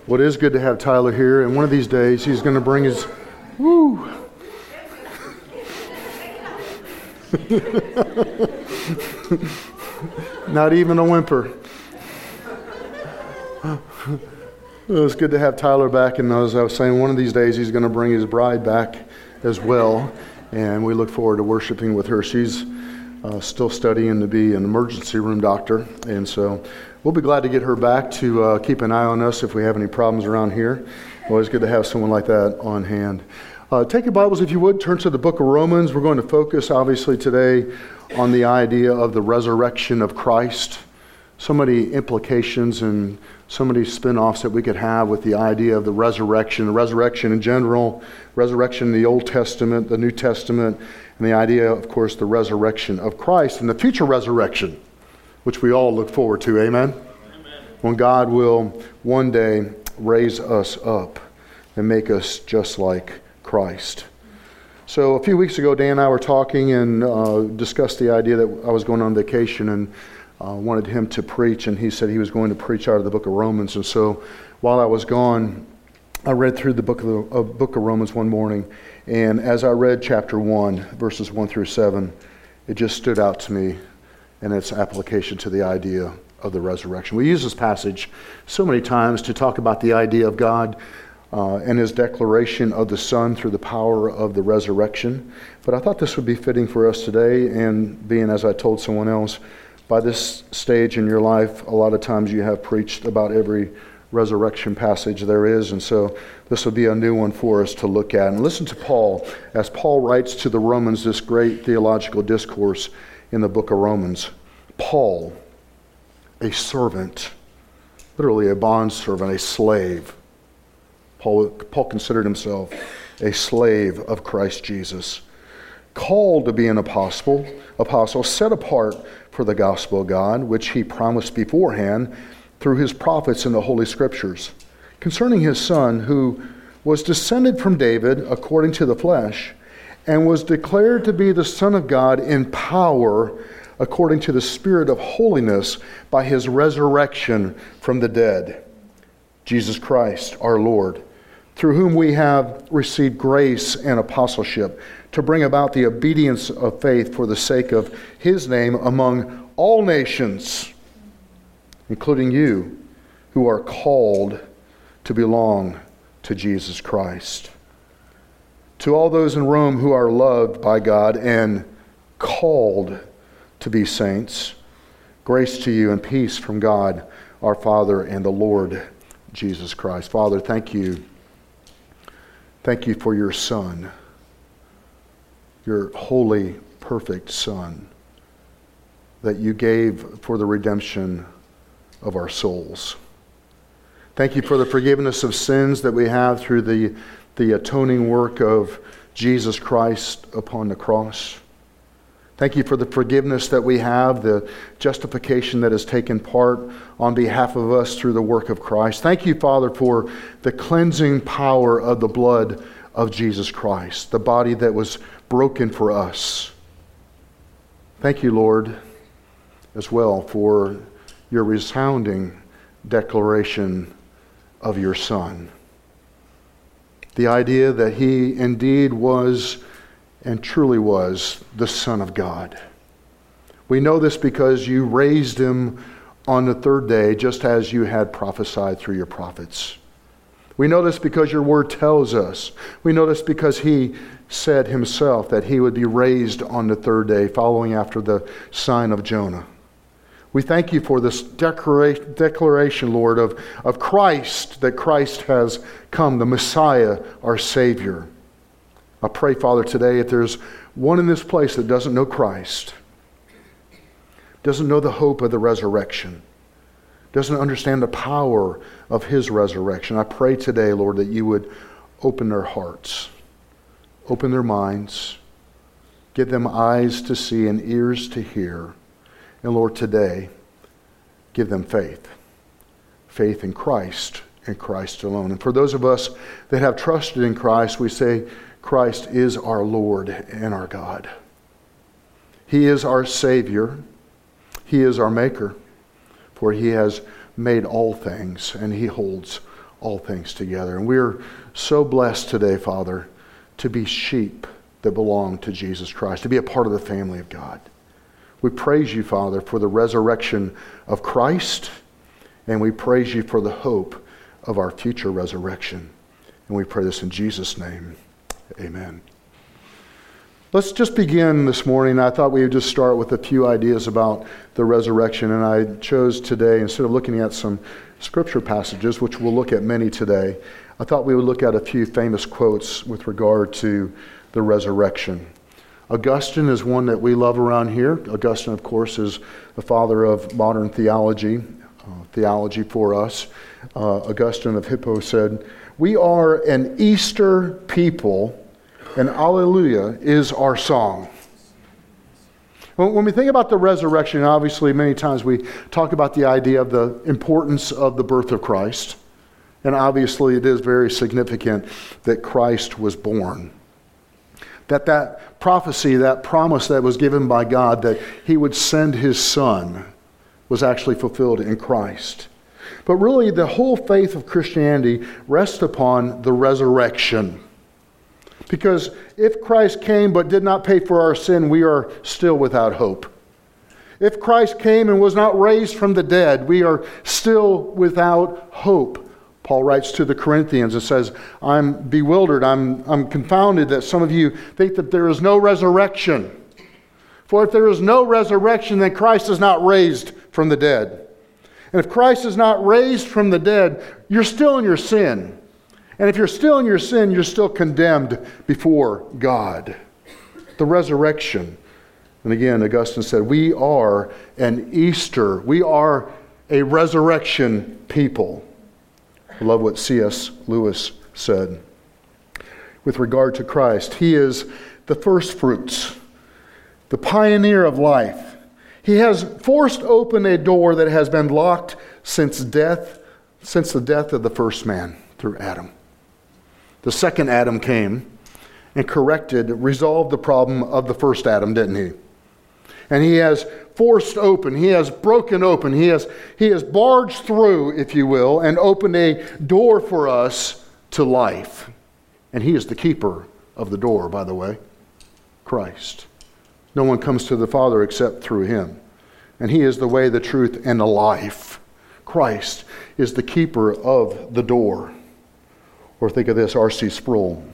Well, it is good to have Tyler here, and one of these days he's going to bring his, woo. Not even a whimper. It's good to have Tyler back, and as I was saying, one of these days he's going to bring his bride back as well, and we look forward to worshiping with her. She's still studying to be an emergency room doctor, and so we'll be glad to get her back to keep an eye on us if we have any problems around here. Always good to have someone like that on hand. Take your Bibles, if you would, turn to the book of Romans. We're going to focus, obviously, today on the idea of the resurrection of Christ. So many implications and so many spin-offs that we could have with the idea of the resurrection in general, resurrection in the Old Testament, the New Testament, and the idea, of course, the resurrection of Christ and the future resurrection, which we all look forward to. Amen? Amen. When God will one day raise us up and make us just like Christ. So a few weeks ago, Dan and I were talking and discussed the idea that I was going on vacation and wanted him to preach, and he said he was going to preach out of the book of Romans. And so while I was gone, I read through the book of Romans one morning, and as I read chapter 1, verses 1 through 7, it just stood out to me and its application to the idea of the resurrection. We use this passage so many times to talk about the idea of God and his declaration of the Son through the power of the resurrection. But I thought this would be fitting for us today, and being, as I told someone else, by this stage in your life, a lot of times you have preached about every resurrection passage there is, and so this will be a new one for us to look at. And listen to Paul, as Paul writes to the Romans this great theological discourse in the book of Romans. Paul, a servant, literally a bondservant, a slave. Paul considered himself a slave of Christ Jesus, called to be an apostle, set apart for the gospel of God, which he promised beforehand through his prophets in the Holy Scriptures, concerning his Son, who was descended from David according to the flesh, and was declared to be the Son of God in power according to the Spirit of holiness by his resurrection from the dead, Jesus Christ our Lord, through whom we have received grace and apostleship to bring about the obedience of faith for the sake of his name among all nations, including you who are called to belong to Jesus Christ. To all those in Rome who are loved by God and called to be saints, grace to you and peace from God our Father and the Lord Jesus Christ. Father, thank you. Thank you for your Son, your holy, perfect Son, that you gave for the redemption of our souls. Thank you for the forgiveness of sins that we have through the atoning work of Jesus Christ upon the cross. Thank you for the forgiveness that we have, the justification that has taken part on behalf of us through the work of Christ. Thank you, Father, for the cleansing power of the blood of Jesus Christ, the body that was broken for us. Thank you, Lord, as well for your resounding declaration of your Son. The idea that he indeed was and truly was the Son of God. We know this because you raised him on the third day, just as you had prophesied through your prophets. We know this because your word tells us. We know this because he said himself that he would be raised on the third day, following after the sign of Jonah. We thank you for this declaration, Lord, of Christ, that Christ has come, the Messiah, our Savior. I pray, Father, today, if there's one in this place that doesn't know Christ, doesn't know the hope of the resurrection, doesn't understand the power of his resurrection, I pray today, Lord, that you would open their hearts, open their minds, give them eyes to see and ears to hear. And Lord, today, give them faith in Christ and Christ alone. And for those of us that have trusted in Christ, we say, Christ is our Lord and our God. He is our Savior. He is our Maker, for he has made all things and he holds all things together. And we're so blessed today, Father, to be sheep that belong to Jesus Christ, to be a part of the family of God. We praise you, Father, for the resurrection of Christ, and we praise you for the hope of our future resurrection. And we pray this in Jesus' name. Amen. Let's just begin this morning. I thought we would just start with a few ideas about the resurrection, and I chose today, instead of looking at some scripture passages, which we'll look at many today, I thought we would look at a few famous quotes with regard to the resurrection. Augustine is one that we love around here. Augustine, of course, is the father of modern theology for us. Augustine of Hippo said, "We are an Easter people, and Alleluia is our song." When we think about the resurrection, obviously many times we talk about the idea of the importance of the birth of Christ. And obviously it is very significant that Christ was born. That prophecy, that promise that was given by God that he would send his son was actually fulfilled in Christ. But really the whole faith of Christianity rests upon the resurrection. Because if Christ came but did not pay for our sin, we are still without hope. If Christ came and was not raised from the dead, we are still without hope. Paul writes to the Corinthians and says, I'm bewildered, I'm confounded that some of you think that there is no resurrection. For if there is no resurrection, then Christ is not raised from the dead. And if Christ is not raised from the dead, you're still in your sin. And if you're still in your sin, you're still condemned before God. The resurrection. And again, Augustine said, we are an Easter. We are a resurrection people. I love what C.S. Lewis said with regard to Christ. He is the first fruits, the pioneer of life. He has forced open a door that has been locked since the death of the first man through Adam. The second Adam came and resolved the problem of the first Adam, didn't he? And he has forced open, he has broken open, he has barged through, if you will, and opened a door for us to life. And he is the keeper of the door, by the way, Christ. No one comes to the Father except through him. And he is the way, the truth, and the life. Christ is the keeper of the door. Or think of this, R.C. Sproul.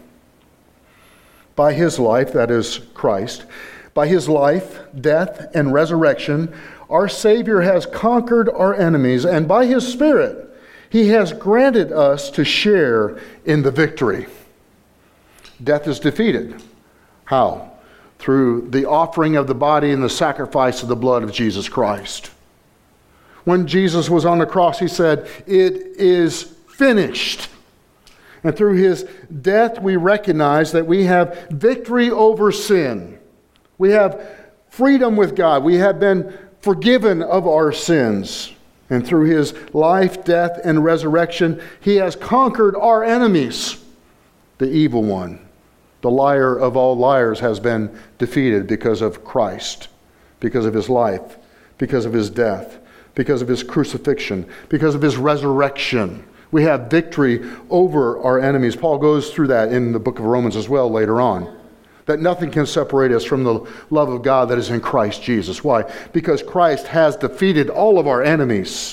By his life, that is Christ, by his life, death, and resurrection, our Savior has conquered our enemies, and by his Spirit, he has granted us to share in the victory. Death is defeated. How? Through the offering of the body and the sacrifice of the blood of Jesus Christ. When Jesus was on the cross, he said, "It is finished." And through his death, we recognize that we have victory over sin. We have freedom with God. We have been forgiven of our sins. And through his life, death, and resurrection, he has conquered our enemies. The evil one, the liar of all liars, has been defeated because of Christ, because of his life, because of his death, because of his crucifixion, because of his resurrection. We have victory over our enemies. Paul goes through that in the book of Romans as well later on. That nothing can separate us from the love of God that is in Christ Jesus. Why? Because Christ has defeated all of our enemies.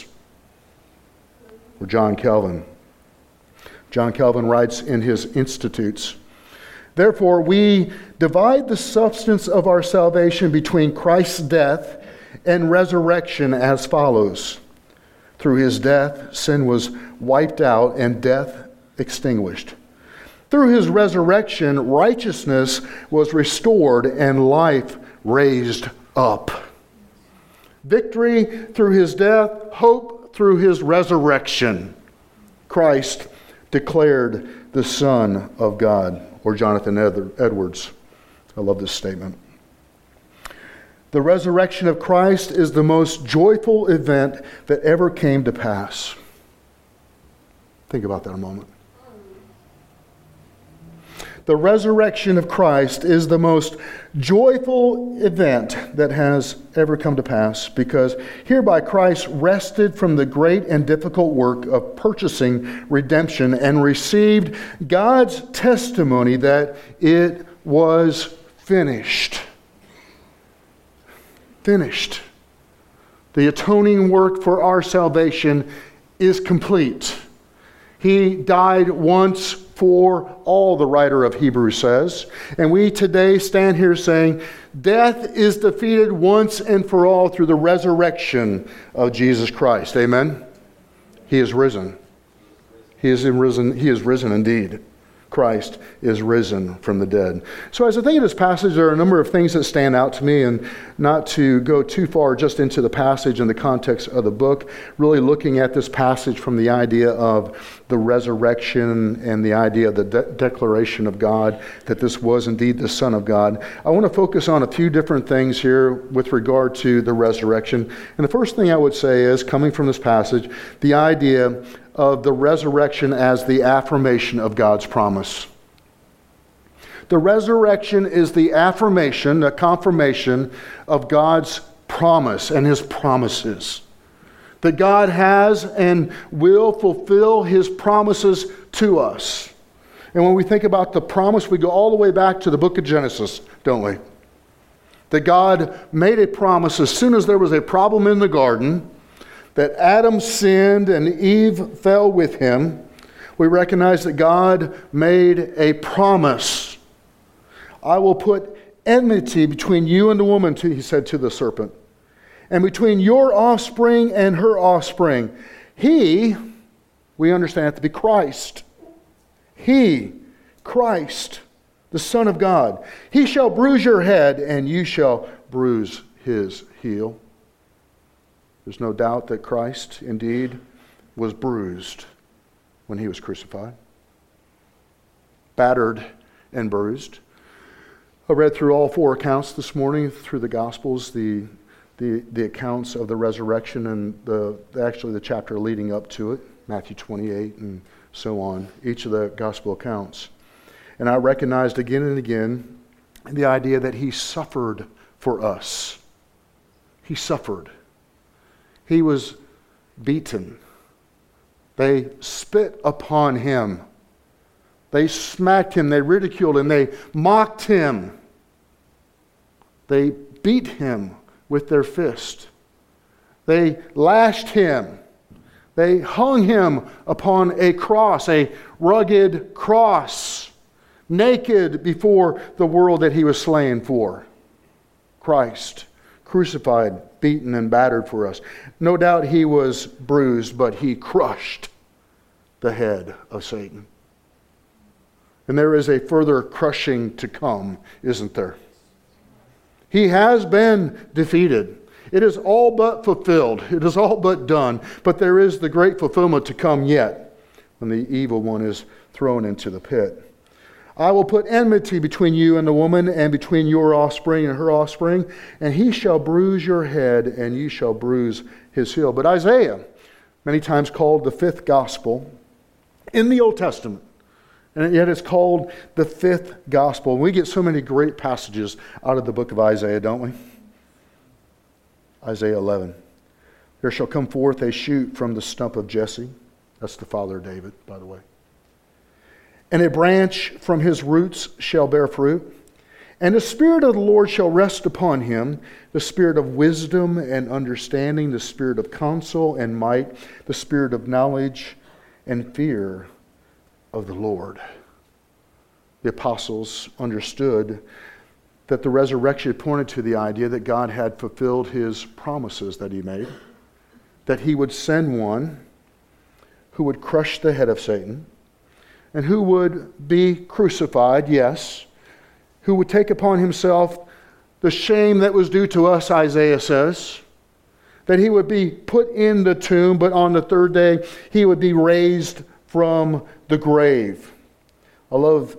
Or John Calvin. John Calvin writes in his Institutes, "Therefore we divide the substance of our salvation between Christ's death and resurrection as follows. Through his death, sin was wiped out and death extinguished. Through his resurrection, righteousness was restored and life raised up. Victory through his death, hope through his resurrection. Christ declared the Son of God." Or Jonathan Edwards. I love this statement. The resurrection of Christ is the most joyful event that ever came to pass. Think about that a moment. The resurrection of Christ is the most joyful event that has ever come to pass, because hereby Christ rested from the great and difficult work of purchasing redemption and received God's testimony that it was finished. Finished. The atoning work for our salvation is complete. He died once for all, the writer of Hebrews says. And we today stand here saying, death is defeated once and for all through the resurrection of Jesus Christ. Amen? He is risen. He is risen. He is risen indeed. Christ is risen from the dead. So as I think of this passage, there are a number of things that stand out to me, and not to go too far just into the passage and the context of the book, really looking at this passage from the idea of the resurrection and the idea of the declaration of God, that this was indeed the Son of God. I want to focus on a few different things here with regard to the resurrection. And the first thing I would say is, coming from this passage, the idea of the resurrection as the affirmation of God's promise. The resurrection is the affirmation, the confirmation of God's promise and His promises. That God has and will fulfill His promises to us. And when we think about the promise, we go all the way back to the book of Genesis, don't we? That God made a promise as soon as there was a problem in the garden, that Adam sinned and Eve fell with him. We recognize that God made a promise. I will put enmity between you and the woman, he said to the serpent, and between your offspring and her offspring. He, we understand it to be Christ. He, Christ, the Son of God. He shall bruise your head, and you shall bruise his heel. There's no doubt that Christ indeed was bruised when he was crucified. Battered and bruised. I read through all four accounts this morning through the Gospels, the accounts of the resurrection and the chapter leading up to it, Matthew 28 and so on, each of the Gospel accounts. And I recognized again and again the idea that he suffered for us. He suffered. He was beaten. They spit upon him. They smacked him. They ridiculed him. They mocked him. They beat him with their fist. They lashed him. They hung him upon a cross, a rugged cross, naked before the world that he was slain for. Christ, crucified, beaten and battered for us. No doubt he was bruised, but he crushed the head of Satan. And there is a further crushing to come, isn't there? He has been defeated. It is all but fulfilled. It is all but done. But there is the great fulfillment to come yet, when the evil one is thrown into the pit. I will put enmity between you and the woman, and between your offspring and her offspring, and he shall bruise your head, and you shall bruise his heel. But Isaiah, many times called the fifth gospel in the Old Testament, and yet it's called the fifth gospel. And we get so many great passages out of the book of Isaiah, don't we? Isaiah 11. There shall come forth a shoot from the stump of Jesse. That's the father of David, by the way. And a branch from his roots shall bear fruit. And the Spirit of the Lord shall rest upon him, the Spirit of wisdom and understanding, the Spirit of counsel and might, the Spirit of knowledge and fear of the Lord. The apostles understood that the resurrection pointed to the idea that God had fulfilled his promises that he made, that he would send one who would crush the head of Satan, and who would be crucified, yes, who would take upon himself the shame that was due to us, Isaiah says, that he would be put in the tomb, but on the third day he would be raised from the grave. I love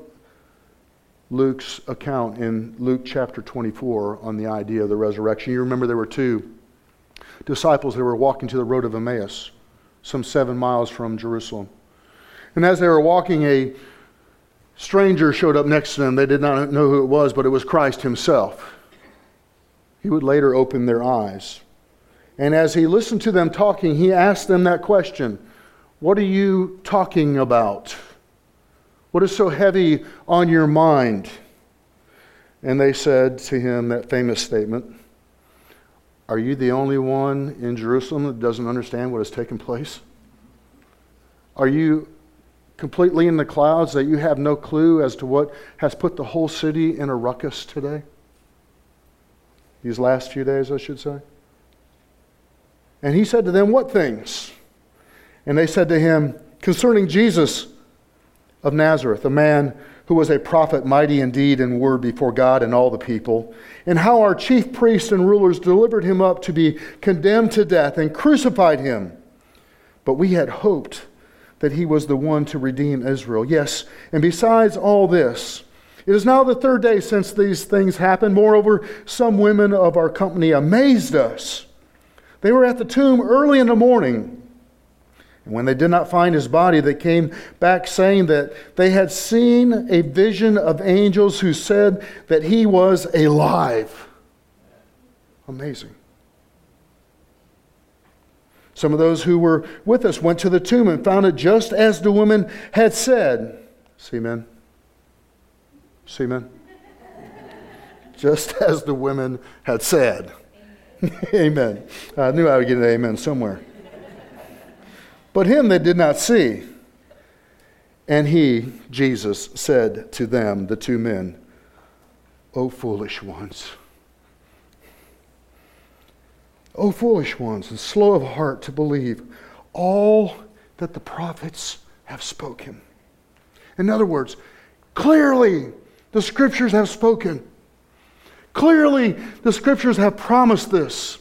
Luke's account in Luke chapter 24 on the idea of the resurrection. You remember there were two disciples that were walking to the road of Emmaus, some 7 miles from Jerusalem. And as they were walking, a stranger showed up next to them. They did not know who it was, but it was Christ himself. He would later open their eyes. And as he listened to them talking, he asked them that question, what are you talking about? What is so heavy on your mind? And they said to him that famous statement, are you the only one in Jerusalem that doesn't understand what has taken place? Are you completely in the clouds that you have no clue as to what has put the whole city in a ruckus today? These last few days, I should say. And he said to them, what things? And they said to him, concerning Jesus of Nazareth, a man who was a prophet, mighty in deed and word before God and all the people, and how our chief priests and rulers delivered him up to be condemned to death and crucified him. But we had hoped that he was the one to redeem Israel. Yes, and besides all this, it is now the third day since these things happened. Moreover, some women of our company amazed us. They were at the tomb early in the morning. And when they did not find his body, they came back saying that they had seen a vision of angels who said that he was alive. Amazing. Some of those who were with us went to the tomb and found it just as the woman had said. See, men? See, men? Just as the women had said. Amen. I knew I would get an amen somewhere. But him they did not see. And he, Jesus, said to them, the two men, O foolish ones. O foolish ones, and slow of heart to believe all that the prophets have spoken. In other words, clearly the Scriptures have spoken. Clearly the Scriptures have promised this.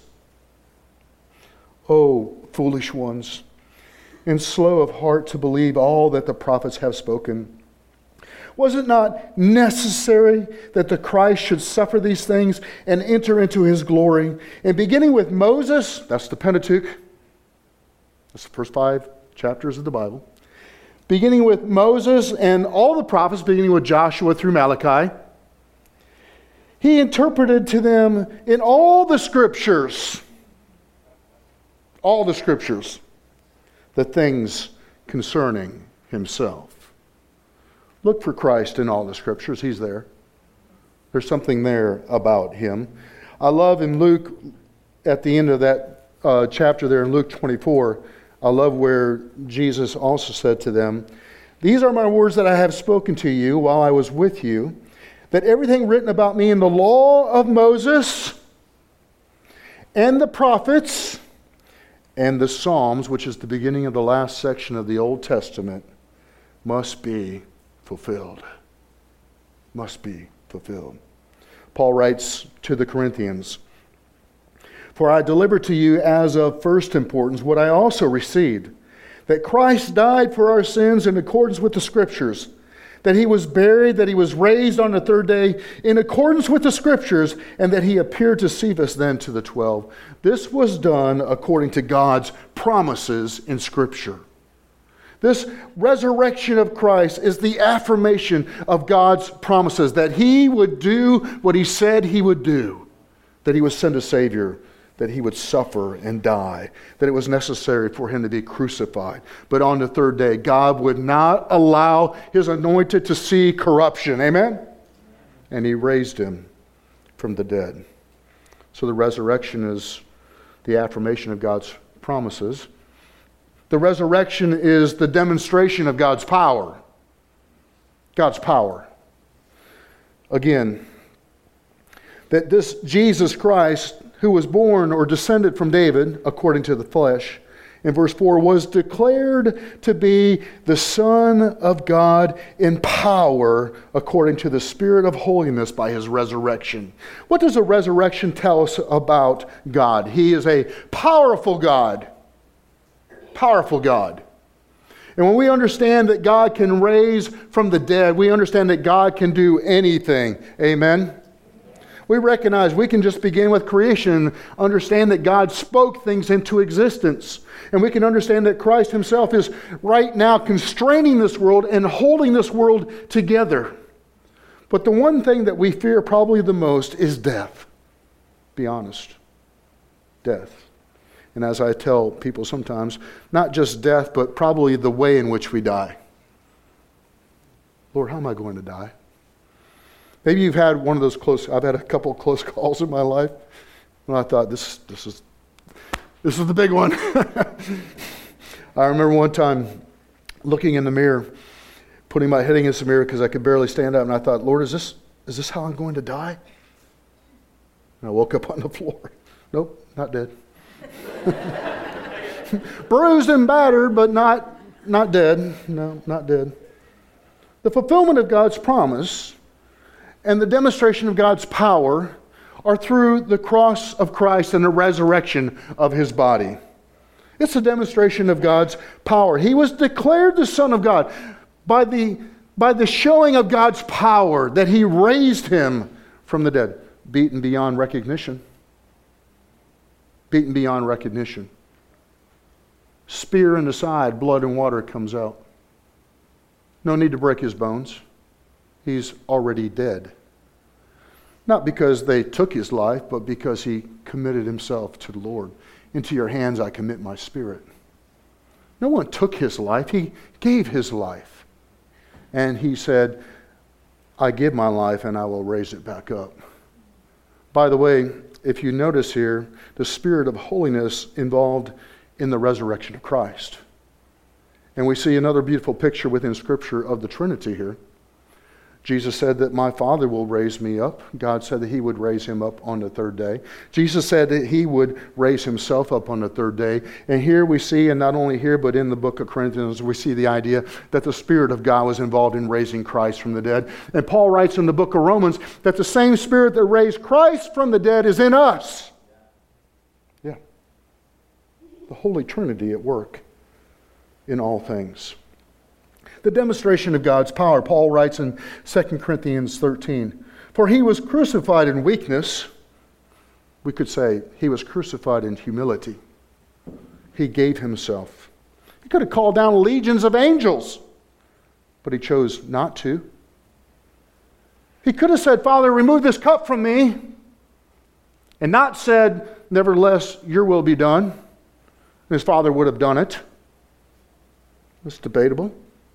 O foolish ones, and slow of heart to believe all that the prophets have spoken. Was it not necessary that the Christ should suffer these things and enter into his glory? And beginning with Moses, that's the Pentateuch, that's the first 5 chapters of the Bible. Beginning with Moses and all the prophets, beginning with Joshua through Malachi, he interpreted to them in all the Scriptures, the things concerning himself. Look for Christ in all the Scriptures. He's there. There's something there about him. I love in Luke, at the end of that chapter there in Luke 24, I love where Jesus also said to them, these are my words that I have spoken to you while I was with you, that everything written about me in the law of Moses and the prophets and the Psalms, which is the beginning of the last section of the Old Testament, must be fulfilled. Must be fulfilled. Paul writes to the Corinthians, for I delivered to you as of first importance what I also received, that Christ died for our sins in accordance with the Scriptures, that he was buried, that he was raised on the third day in accordance with the Scriptures, and that he appeared to Cephas, then to the 12. This was done according to God's promises in Scripture. This resurrection of Christ is the affirmation of God's promises, that he would do what he said he would do, that he would send a Savior, that he would suffer and die, that it was necessary for him to be crucified. But on the third day, God would not allow his anointed to see corruption. Amen? And he raised him from the dead. So the resurrection is the affirmation of God's promises. The resurrection is the demonstration of God's power. God's power. Again, that this Jesus Christ, who was born or descended from David, according to the flesh, in verse 4, was declared to be the Son of God in power, according to the Spirit of holiness by his resurrection. What does the resurrection tell us about God? He is a powerful God. Powerful God. And when we understand that God can raise from the dead, we understand that God can do anything. Amen? We recognize we can just begin with creation, understand that God spoke things into existence. And we can understand that Christ himself is right now constraining this world and holding this world together. But the one thing that we fear probably the most is death. Be honest. Death. And as I tell people sometimes, not just death, but probably the way in which we die. Lord, how am I going to die? Maybe you've had one of those I've had a couple of close calls in my life. And I thought, this is the big one. I remember one time looking in the mirror, putting my head against the mirror because I could barely stand up, and I thought, Lord, is this how I'm going to die? And I woke up on the floor. Nope, not dead. Bruised and battered, but not dead. No, not dead. The fulfillment of God's promise and the demonstration of God's power are through the cross of Christ and the resurrection of his body. It's a demonstration of God's power. He was declared the Son of God by the showing of God's power that he raised him from the dead. Beaten beyond recognition. Beaten beyond recognition. Spear in the side, blood and water comes out. No need to break his bones. He's already dead. Not because they took his life, but because he committed himself to the Lord. Into your hands I commit my spirit. No one took his life. He gave his life. And he said, I give my life and I will raise it back up. By the way, if you notice here, the spirit of holiness involved in the resurrection of Christ. And we see another beautiful picture within Scripture of the Trinity here. Jesus said that my Father will raise me up. God said that he would raise him up on the third day. Jesus said that he would raise himself up on the third day. And here we see, and not only here, but in the book of Corinthians, we see the idea that the Spirit of God was involved in raising Christ from the dead. And Paul writes in the book of Romans that the same Spirit that raised Christ from the dead is in us. Yeah. The Holy Trinity at work in all things. The demonstration of God's power. Paul writes in 2 Corinthians 13, for he was crucified in weakness. We could say he was crucified in humility. He gave himself. He could have called down legions of angels, but he chose not to. He could have said, Father, remove this cup from me, and not said, nevertheless, your will be done. His Father would have done it. It's debatable.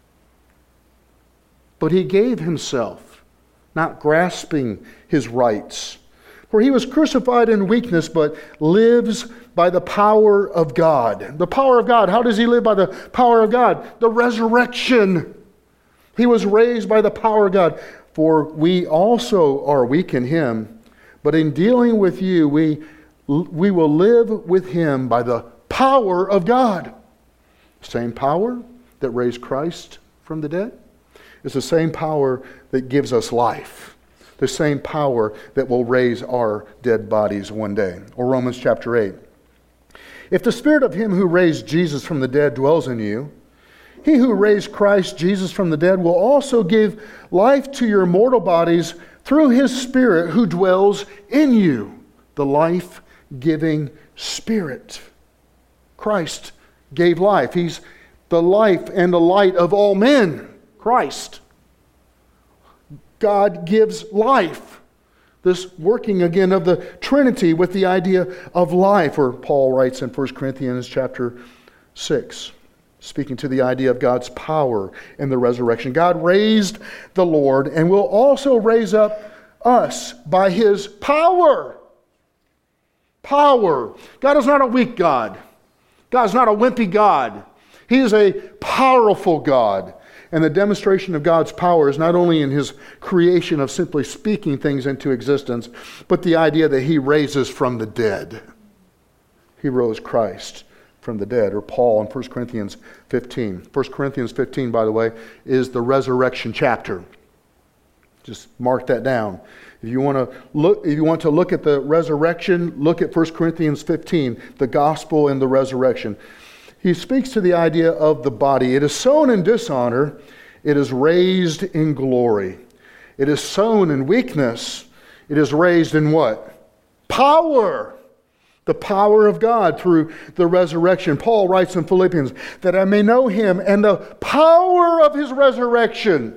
But he gave himself, not grasping his rights. For he was crucified in weakness, but lives by the power of God. The power of God. How does he live by the power of God? The resurrection. He was raised by the power of God. For we also are weak in him, but in dealing with you, we will live with him by the power of God. Same power that raised Christ from the dead. It's the same power that gives us life. The same power that will raise our dead bodies one day. Or Romans chapter 8. If the Spirit of him who raised Jesus from the dead dwells in you, he who raised Christ Jesus from the dead will also give life to your mortal bodies through his Spirit who dwells in you. The life-giving Spirit. Christ gave life. He's the life and the light of all men. Christ. God gives life. This working again of the Trinity with the idea of life, or Paul writes in 1 Corinthians chapter 6, speaking to the idea of God's power in the resurrection. God raised the Lord and will also raise up us by his power. Power. God is not a weak God. God is not a wimpy God. He is a powerful God. And the demonstration of God's power is not only in his creation of simply speaking things into existence, but the idea that he raises from the dead. He rose Christ from the dead, or Paul in 1 Corinthians 15. 1 Corinthians 15, by the way, is the resurrection chapter. Just mark that down. If you want to look at the resurrection, look at 1 Corinthians 15, the gospel and the resurrection. He speaks to the idea of the body. It is sown in dishonor. It is raised in glory. It is sown in weakness. It is raised in what? Power. The power of God through the resurrection. Paul writes in Philippians, that I may know him and the power of his resurrection.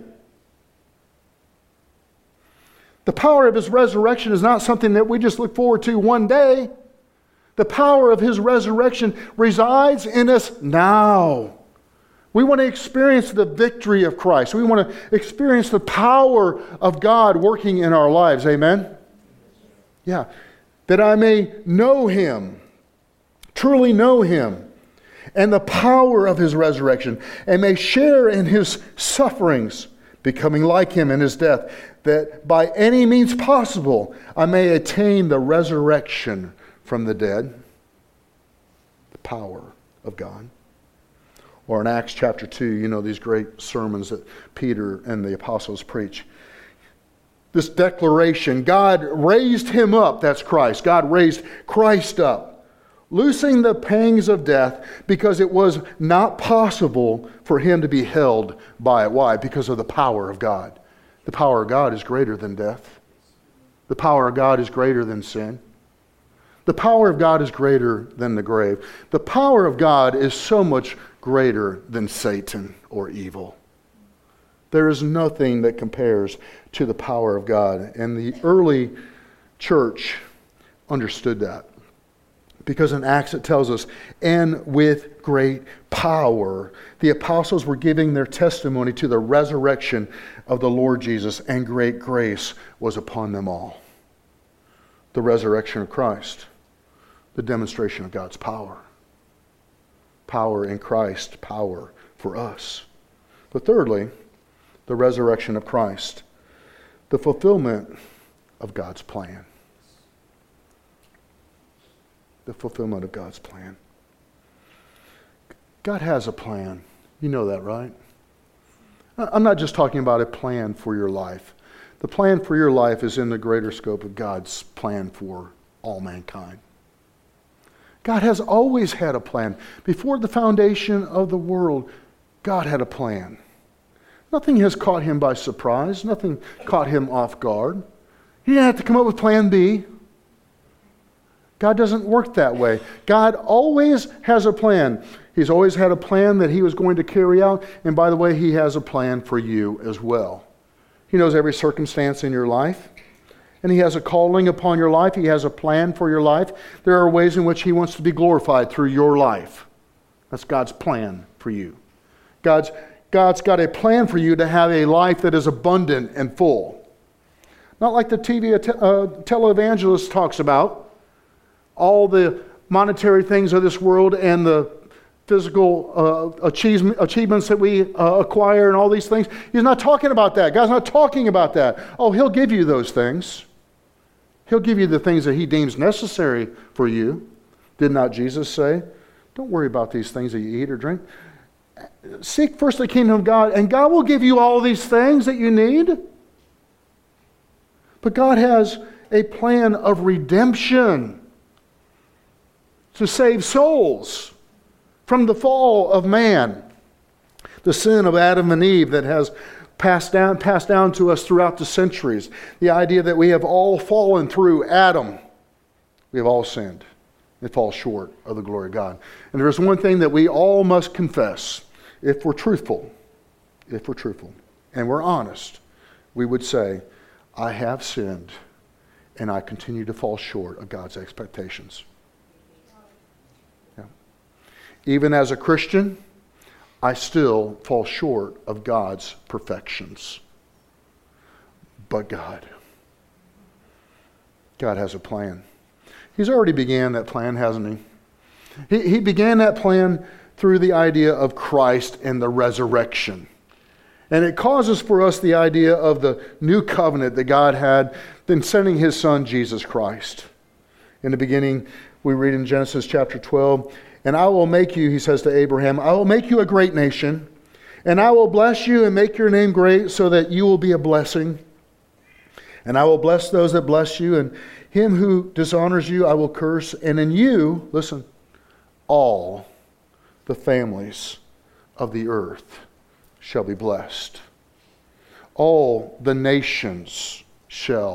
The power of his resurrection is not something that we just look forward to one day. The power of his resurrection resides in us now. We want to experience the victory of Christ. We want to experience the power of God working in our lives. Amen? Yeah. That I may know him, truly know him, and the power of his resurrection, and may share in his sufferings, becoming like him in his death, that by any means possible I may attain the resurrection from the dead. The power of God. Or in Acts chapter 2, you know these great sermons that Peter and the apostles preach. This declaration, God raised him up, that's Christ. God raised Christ up, loosing the pangs of death because it was not possible for him to be held by it. Why? Because of the power of God. The power of God is greater than death. The power of God is greater than sin. The power of God is greater than the grave. The power of God is so much greater than Satan or evil. There is nothing that compares to the power of God. And the early church understood that. Because in Acts it tells us, and with great power, the apostles were giving their testimony to the resurrection of the Lord Jesus, and great grace was upon them all. The resurrection of Christ, the demonstration of God's power. Power in Christ, power for us. But thirdly, the resurrection of Christ, the fulfillment of God's plan. The fulfillment of God's plan. God has a plan. You know that, right? I'm not just talking about a plan for your life. The plan for your life is in the greater scope of God's plan for all mankind. God has always had a plan. Before the foundation of the world, God had a plan. Nothing has caught him by surprise. Nothing caught him off guard. He didn't have to come up with plan B. God doesn't work that way. God always has a plan. He's always had a plan that he was going to carry out. And by the way, he has a plan for you as well. He knows every circumstance in your life. And he has a calling upon your life. He has a plan for your life. There are ways in which he wants to be glorified through your life. That's God's plan for you. God's got a plan for you to have a life that is abundant and full. Not like the televangelist talks about, all the monetary things of this world and the physical achievements that we acquire and all these things. He's not talking about that. God's not talking about that. Oh, he'll give you those things. He'll give you the things that he deems necessary for you. Did not Jesus say, don't worry about these things that you eat or drink. Seek first the kingdom of God, and God will give you all these things that you need. But God has a plan of redemption to save souls from the fall of man, the sin of Adam and Eve that has passed down to us throughout the centuries. The idea that we have all fallen through Adam. We have all sinned. It falls short of the glory of God. And there is one thing that we all must confess, if we're truthful, and we're honest, we would say, I have sinned, and I continue to fall short of God's expectations. Yeah. Even as a Christian, I still fall short of God's perfections. But God has a plan. He's already began that plan, hasn't he? He began that plan through the idea of Christ and the resurrection. And it causes for us the idea of the new covenant that God had in sending his son, Jesus Christ. In the beginning, we read in Genesis chapter 12, and I will make you, he says to Abraham, I will make you a great nation, and I will bless you and make your name great so that you will be a blessing. And I will bless those that bless you, and him who dishonors you I will curse. And in you, listen, all the families of the earth shall be blessed. All the nations shall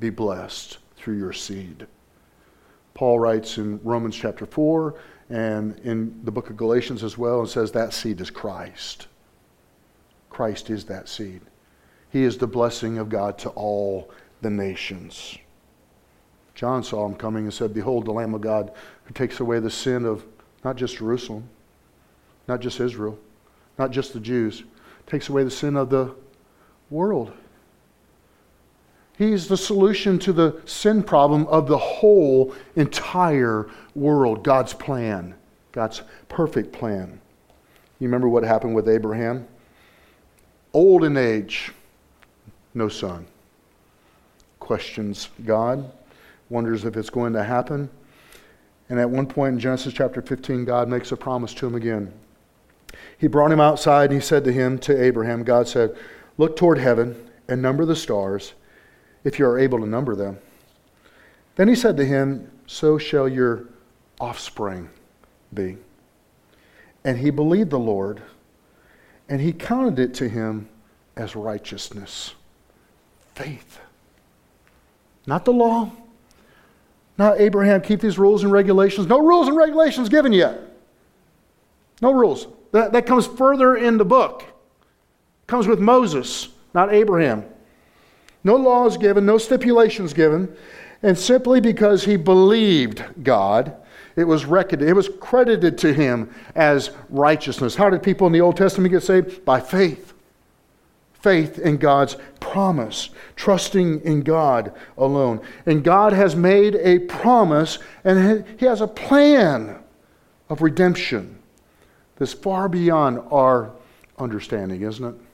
be blessed through your seed. Paul writes in Romans chapter 4 and in the book of Galatians as well, and says that seed is Christ. Christ is that seed. He is the blessing of God to all the nations. John saw him coming and said, "Behold, the Lamb of God who takes away the sin of not just Jerusalem, not just Israel, not just the Jews, takes away the sin of the world." He's the solution to the sin problem of the whole entire world. God's plan. God's perfect plan. You remember what happened with Abraham? Old in age, no son. Questions God, wonders if it's going to happen. And at one point in Genesis chapter 15, God makes a promise to him again. He brought him outside and he said to Abraham, God said, "Look toward heaven and number the stars, if you are able to number them." Then he said to him, "So shall your offspring be." And he believed the Lord, and he counted it to him as righteousness. Faith. Not the law. Not Abraham, keep these rules and regulations. No rules and regulations given yet. No rules. That comes further in the book. Comes with Moses, not Abraham. No laws given, no stipulations given. And simply because he believed God, it was credited to him as righteousness. How did people in the Old Testament get saved? By faith. Faith in God's promise. Trusting in God alone. And God has made a promise, and He has a plan of redemption that's far beyond our understanding, isn't it?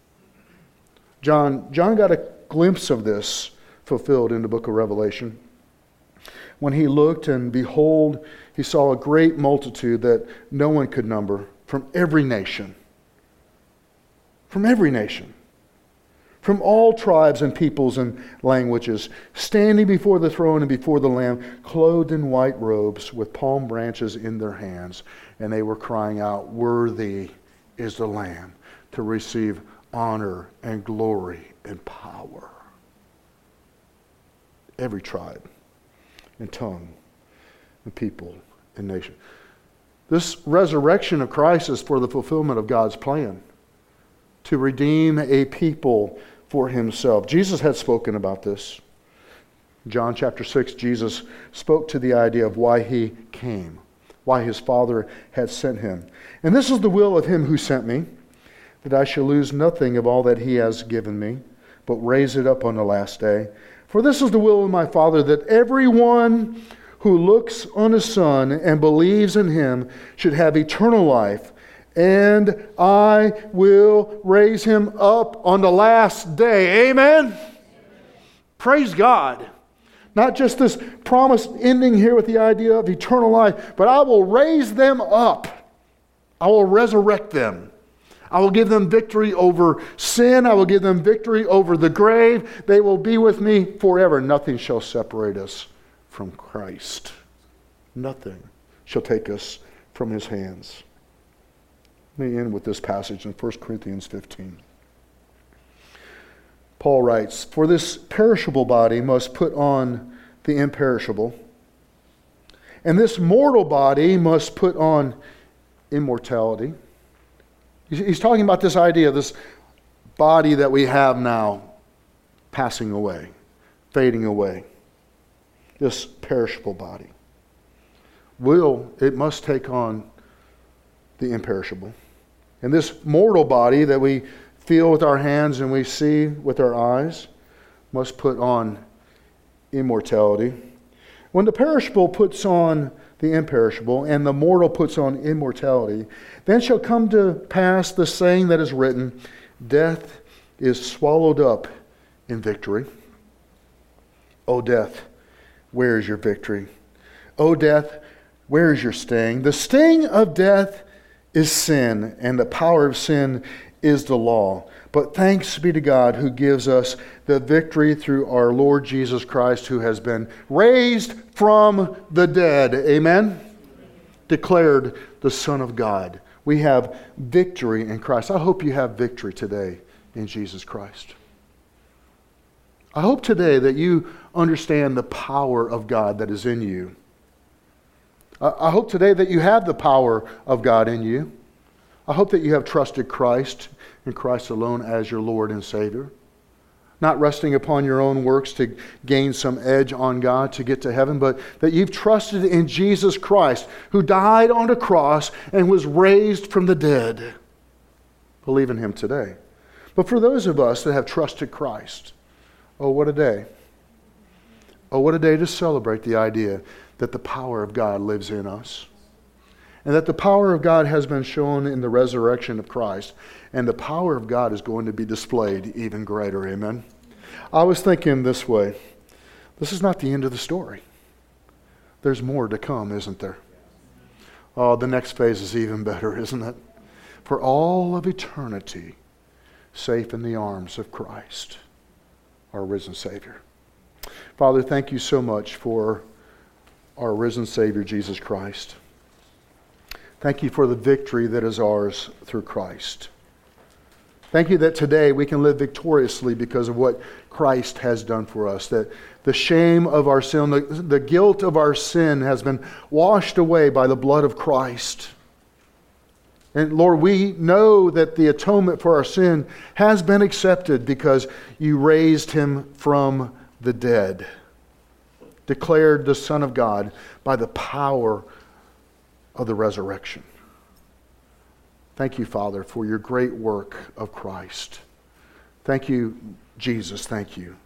John got a glimpse of this fulfilled in the book of Revelation. When he looked, and behold, he saw a great multitude that no one could number from every nation. From every nation. From all tribes and peoples and languages, standing before the throne and before the Lamb, clothed in white robes with palm branches in their hands. And they were crying out, "Worthy is the Lamb to receive honor and glory and power." Every tribe and tongue and people and nation. This resurrection of Christ is for the fulfillment of God's plan to redeem a people for Himself. Jesus had spoken about this. John chapter 6, Jesus spoke to the idea of why He came, why His Father had sent Him. "And this is the will of Him who sent me, that I shall lose nothing of all that He has given me, but raise it up on the last day. For this is the will of my Father, that everyone who looks on the Son and believes in Him should have eternal life, and I will raise him up on the last day." Amen? Praise God. Not just this promise ending here with the idea of eternal life, but I will raise them up. I will resurrect them. I will give them victory over sin. I will give them victory over the grave. They will be with me forever. Nothing shall separate us from Christ. Nothing shall take us from His hands. Let me end with this passage in 1 Corinthians 15. Paul writes, "For this perishable body must put on the imperishable, and this mortal body must put on immortality." He's talking about this idea, this body that we have now passing away, fading away. This perishable body. It must take on the imperishable. And this mortal body that we feel with our hands and we see with our eyes must put on immortality. When the perishable puts on the imperishable and the mortal puts on immortality, then shall come to pass the saying that is written, "Death is swallowed up in victory." O death, where is your victory? O death, where is your sting? The sting of death is sin, and the power of sin is the law. But thanks be to God who gives us the victory through our Lord Jesus Christ, who has been raised from the dead. Amen? Declared the Son of God. We have victory in Christ. I hope you have victory today in Jesus Christ. I hope today that you understand the power of God that is in you. I hope today that you have the power of God in you. I hope that you have trusted Christ and Christ alone as your Lord and Savior. Not resting upon your own works to gain some edge on God to get to heaven, but that you've trusted in Jesus Christ, who died on the cross and was raised from the dead. Believe in Him today. But for those of us that have trusted Christ, oh, what a day. Oh, what a day to celebrate the idea that the power of God lives in us. And that the power of God has been shown in the resurrection of Christ. And the power of God is going to be displayed even greater. Amen. I was thinking this way. This is not the end of the story. There's more to come, isn't there? Oh, the next phase is even better, isn't it? For all of eternity, safe in the arms of Christ, our risen Savior. Father, thank you so much for our risen Savior, Jesus Christ. Thank you for the victory that is ours through Christ. Thank you that today we can live victoriously because of what Christ has done for us. That the shame of our sin, the guilt of our sin has been washed away by the blood of Christ. And Lord, we know that the atonement for our sin has been accepted because you raised Him from the dead. Declared the Son of God by the power of the resurrection. Thank you, Father, for your great work of Christ. Thank you, Jesus. Thank you.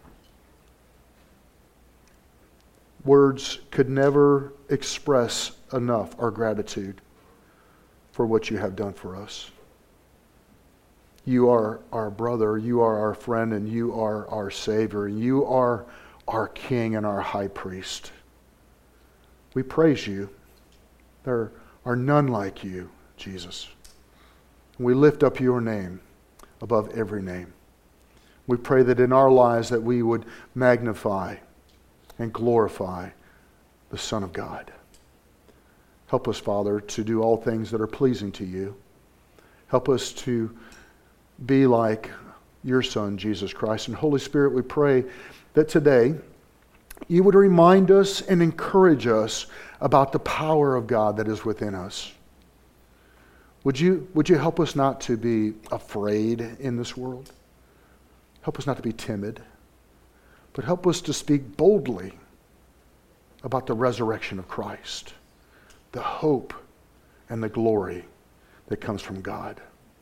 Words could never express enough our gratitude for what you have done for us. You are our brother, you are our friend, and you are our Savior. You are our King and our High Priest. We praise you. There are none like you, Jesus. We lift up your name above every name. We pray that in our lives that we would magnify and glorify the Son of God. Help us, Father, to do all things that are pleasing to you. Help us to be like your Son, Jesus Christ. And Holy Spirit, we pray that today you would remind us and encourage us about the power of God that is within us. Would you help us not to be afraid in this world? Help us not to be timid, but help us to speak boldly about the resurrection of Christ, the hope and the glory that comes from God.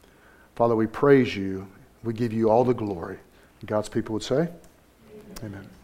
Father, we praise you. We give you all the glory. God's people would say, amen.